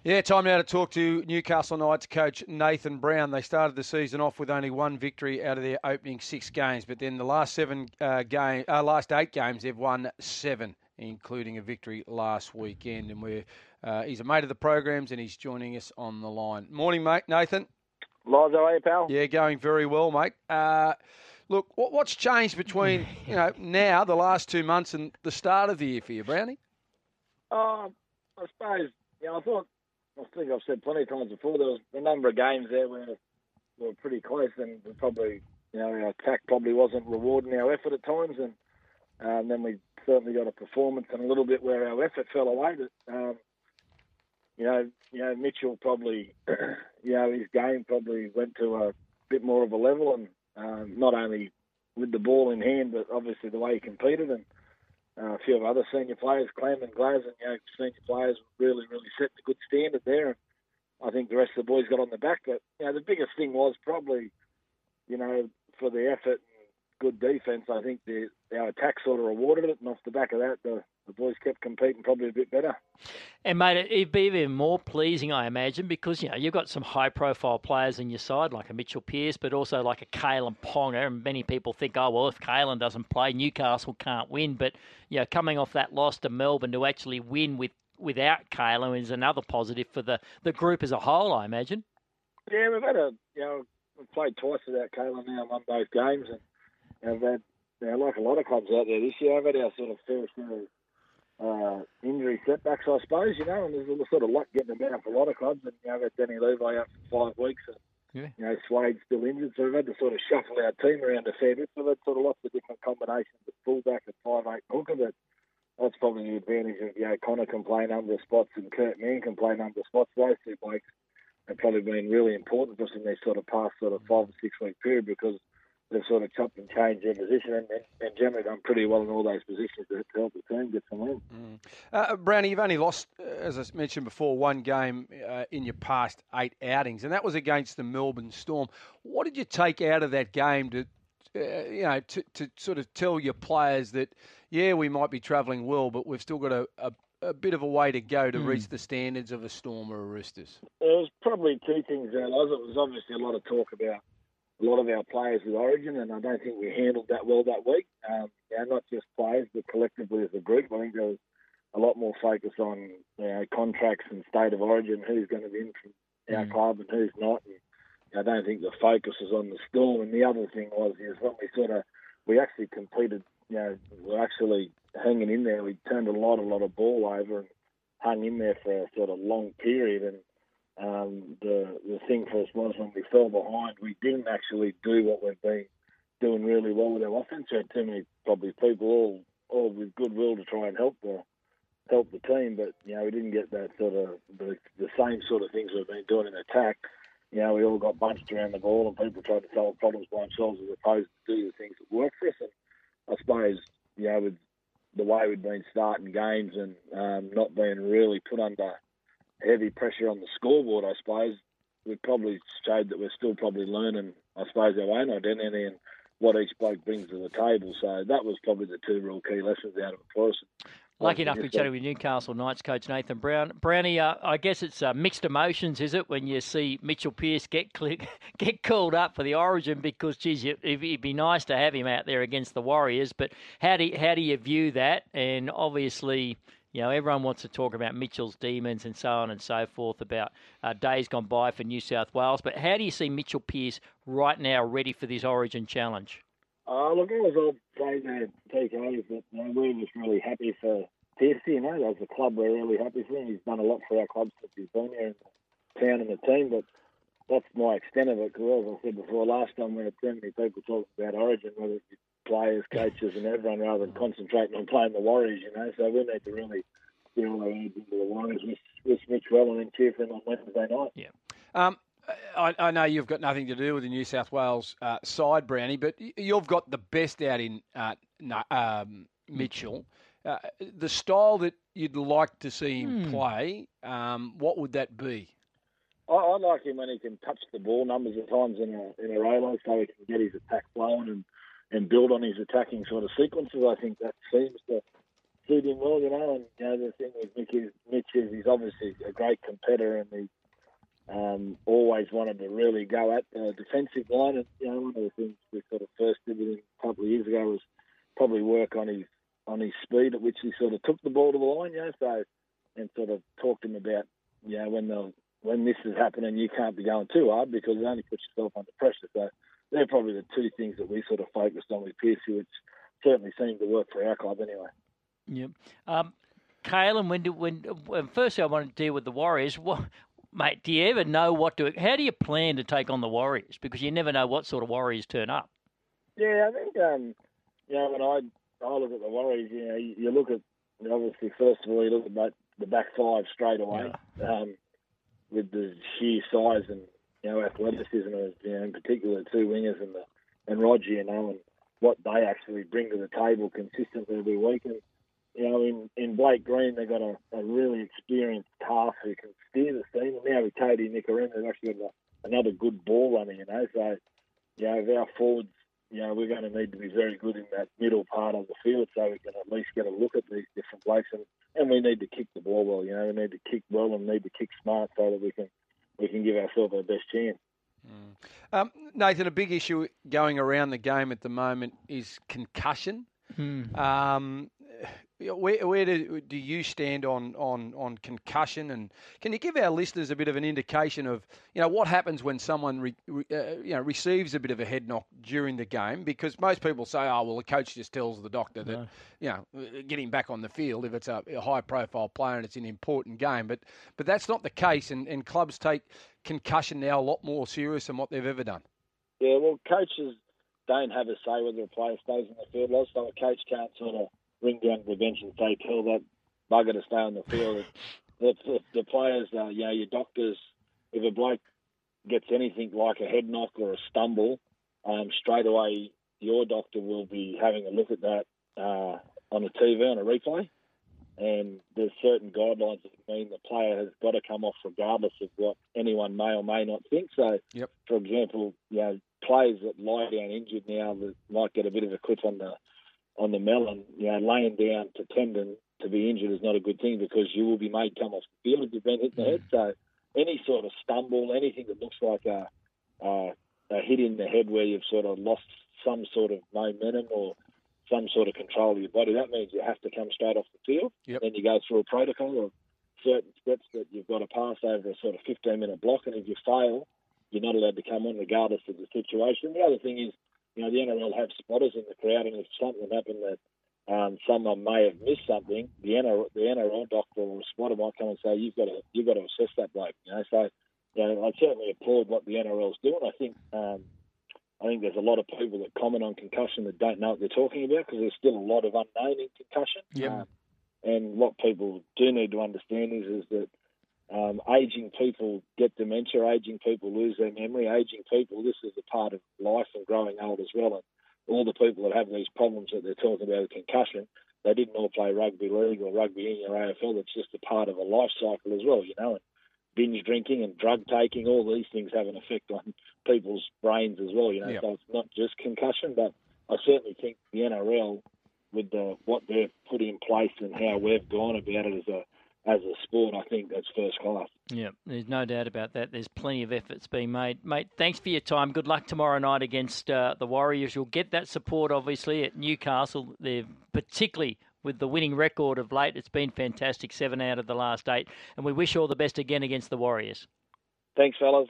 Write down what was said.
Yeah, time now to talk to Newcastle Knights coach Nathan Brown. They started the season off with only one victory out of their opening 6 games, but then the last 8 games, they've won 7, including a victory last weekend. And he's a mate of the programs, and he's joining us on the line. Morning, mate, Nathan. Live, how are you, pal? Yeah, going very well, mate. Look, what's changed between now, the last 2 months, and the start of the year for you, Brownie? I suppose, I think I've said plenty of times before, there was a number of games there where we were pretty close and probably, our attack probably wasn't rewarding our effort at times. And then we certainly got a performance and a little bit where our effort fell away. But, Mitchell probably, his game probably went to a bit more of a level, and not only with the ball in hand, but obviously the way he competed, and a few of other senior players, Clem and Glaz, and senior players really, really set a good standard there. And I think the rest of the boys got on the back. But the biggest thing was probably, for the effort and good defence, I think our attack sort of rewarded it, and off the back of that, the boys kept competing probably a bit better. And, mate, it'd be even more pleasing, I imagine, because, you've got some high-profile players in your side, like a Mitchell Pearce, but also like a Kalen Ponga. And many people think, if Kalen doesn't play, Newcastle can't win. But, coming off that loss to Melbourne to actually win without Kalen is another positive for the group as a whole, I imagine. Yeah, we've had we've played twice without Kalen now, won both games. And we've had, like a lot of clubs out there this year, I've had our sort of fair share of injury setbacks, I suppose, and there's a sort of luck getting them out for a lot of clubs. And, we've had Danny Levi out for 5 weeks, and, Swade's still injured, so we've had to sort of shuffle our team around a fair bit. So we've had sort of lots of different combinations of fullback and 5'8" hooker, but that's probably the advantage of, Connor can play a number of spots and Kurt Mann can play a number of spots. Those 2 blokes have probably been really important for us in their sort of past sort of 5 or 6 week period, because they've sort of chopped and changed their position and generally done pretty well in all those positions to help the team get some wins. Brownie, you've only lost, as I mentioned before, 1 game in your past 8 outings, and that was against the Melbourne Storm. What did you take out of that game to sort of tell your players that, we might be travelling well, but we've still got a bit of a way to go to reach the standards of a Storm or a Roosters? There was probably 2 things there, Loz. It was obviously a lot of talk about a lot of our players with Origin, and I don't think we handled that well that week. Not just players, but collectively as a group. I think there was a lot more focus on contracts and state of origin, who's going to be in from our club and who's not. And I don't think the focus was on the Storm. And the other thing was when we actually competed, we're actually hanging in there. We turned a lot of ball over and hung in there for a sort of long period. And the thing for us was when we fell behind, we didn't actually do what we've been doing really well with our offense. We had too many probably people all with goodwill to try and help the team, but we didn't get that sort of the same sort of things we've been doing in attack. We all got bunched around the ball and people tried to solve problems by themselves as opposed to do the things that work for us. And I suppose with the way we'd been starting games and not being really put under heavy pressure on the scoreboard, I suppose, we probably showed that we're still probably learning, I suppose, our own identity and what each bloke brings to the table. So that was probably the 2 real key lessons out of it for us. Lucky enough to be chatting with Newcastle Knights coach Nathan Brown. Brownie, I guess it's mixed emotions, is it, when you see Mitchell Pearce get called up for the Origin? Because, geez, it'd be nice to have him out there against the Warriors. But how do you view that? And obviously, everyone wants to talk about Mitchell's demons and so on and so forth, about days gone by for New South Wales. But how do you see Mitchell Pearce right now ready for this Origin challenge? Look, I was all saying there, TK, that we're just really happy for Pearce. As a club, we're really happy for him. He's done a lot for our club since he's been here in the town and the team, but that's my extent of it. Because as I said before, last time we had so many people talking about Origin, whether it's players, coaches and everyone, rather than concentrating on playing the Warriors, So we need to really get all our heads into the Warriors, wish Mitch well and then cheer for him on Wednesday night. Yeah. I know you've got nothing to do with the New South Wales side, Brownie, but you've got the best out in Mitchell. The style that you'd like to see him play, what would that be? I like him when he can touch the ball numbers of times in a row, so he can get his attack flowing and build on his attacking sort of sequences. I think that seems suit him well, you know. And the thing with Mitch is he's obviously a great competitor, and he always wanted to really go at the defensive line. And one of the things we sort of first did with him a couple of years ago was probably work on his speed at which he sort of took the ball to the line, So and sort of talked to him about when this is happening, you can't be going too hard because it only puts yourself under pressure. So they're probably the two things that we sort of focused on with Piercy, which certainly seemed to work for our club anyway. Yep. Caelan, firstly I want to deal with the Warriors. Mate, do you ever know how do you plan to take on the Warriors? Because you never know what sort of Warriors turn up. Yeah, I think, when I look at the Warriors, you look at, obviously, first of all, you look at the back five straight away, with the sheer size and, athleticism of, in particular, the two wingers and Roger, and what they actually bring to the table consistently every week. And, in Blake Green, they've got a really experienced half who can steer the team. And now with Cody Nicarima, they've actually got another good ball runner, So, if our forwards, we're going to need to be very good in that middle part of the field so we can at least get a look at these different blokes. And we need to kick the ball well, We need to kick well and need to kick smart so that we can give ourselves our best chance. Nathan, a big issue going around the game at the moment is concussion. Where do you stand on concussion, and can you give our listeners a bit of an indication of what happens when someone receives a bit of a head knock during the game? Because most people say, the coach just tells the doctor that get him back on the field if it's a high profile player and it's an important game, but that's not the case, and clubs take concussion now a lot more serious than what they've ever done. Yeah, well, coaches don't have a say whether a player stays in the field, so a coach can't sort of ring down to the bench and say, tell that bugger to stay on the field. The players, your doctors, if a bloke gets anything like a head knock or a stumble, straight away your doctor will be having a look at that on the TV, on a replay. And there's certain guidelines that mean the player has got to come off regardless of what anyone may or may not think. So, For example, players that lie down injured now that might get a bit of a clip on the melon, laying down pretending to be injured is not a good thing because you will be made come off the field if you've been hit in the head. So any sort of stumble, anything that looks like a hit in the head where you've sort of lost some sort of momentum or some sort of control of your body, that means you have to come straight off the field. Then you go through a protocol of certain steps that you've got to pass over a sort of 15-minute block, and if you fail, you're not allowed to come on regardless of the situation. The other thing is, the NRL have spotters in the crowd, and if something happened that someone may have missed something, the NRL doctor or a spotter might come and say, you've got to assess that bloke. So I certainly applaud what the NRL's doing. I think there's a lot of people that comment on concussion that don't know what they're talking about because there's still a lot of unknown in concussion. And what people do need to understand is that ageing people get dementia, ageing people lose their memory, ageing people, this is a part of life and growing old as well. And all the people that have these problems that they're talking about with concussion, they didn't all play rugby league or rugby union or AFL. It's just a part of a life cycle as well, And binge drinking and drug taking, all these things have an effect on people's brains as well, So it's not just concussion, but I certainly think the NRL, with what they've put in place and how we've gone about it as a sport, I think that's first class. Yeah, there's no doubt about that. There's plenty of efforts being made. Mate, thanks for your time. Good luck tomorrow night against the Warriors. You'll get that support, obviously, at Newcastle. They're particularly with the winning record of late. It's been fantastic, 7 out of the last 8. And we wish you all the best again against the Warriors. Thanks, fellas.